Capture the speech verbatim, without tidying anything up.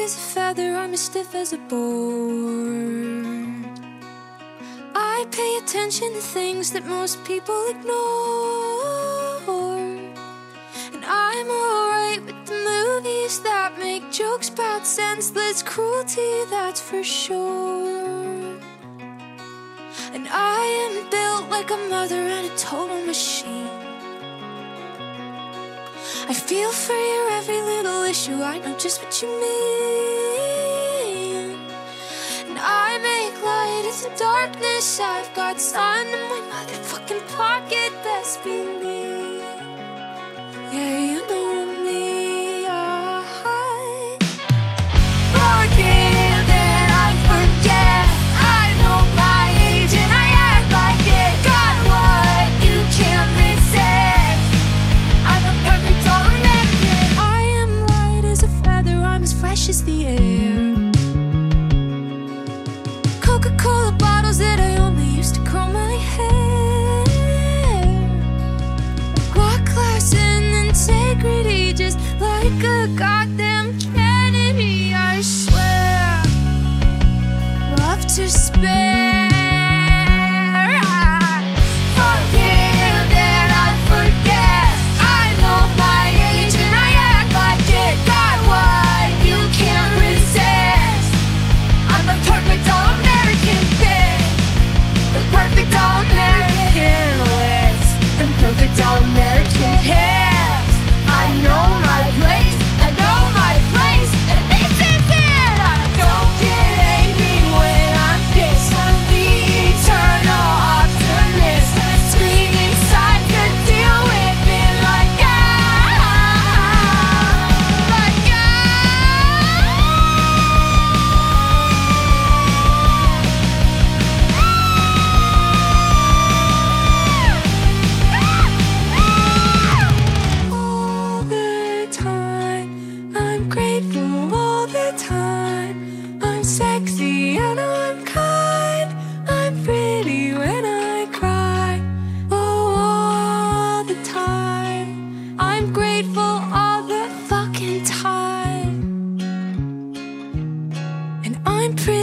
as a feather, I'm as stiff as a board. I pay attention to things that most people ignore, and I'm alright with the movies that make jokes about senseless cruelty, that's for sure. And I am built like a mother and a total machine. I feel for your every little issue, I know just what you mean. And I make light in the darkness, I've got sun in my motherfucking pocket, best believe. Yeah, you know me, I forgive and I forget. I know my age and I act like it. Got what you can't resist. I'm a perfect all-American. I am light as a feather, I'm as fresh as the air. Coca-Cola bottles that I only used to curl my hair. Walk class and integrity, just like a goddamn Kennedy, I swear. Love to spare. Forgive and I forget. I know my age and I act like it. Got what you can't resist. I'm the perfect all-American kid. The perfect all-American list. The perfect all-American hits. I know my place, I know my place, and this is it. I don't get angry when I'm pissed. I'm the eternal optimist. Scream inside to deal with it like I, like I. All the time, I'm grateful all the time. I'm sexy and I'm kind. I'm pretty when I cry. Oh, all the time, I'm grateful all the fucking time. And I'm pretty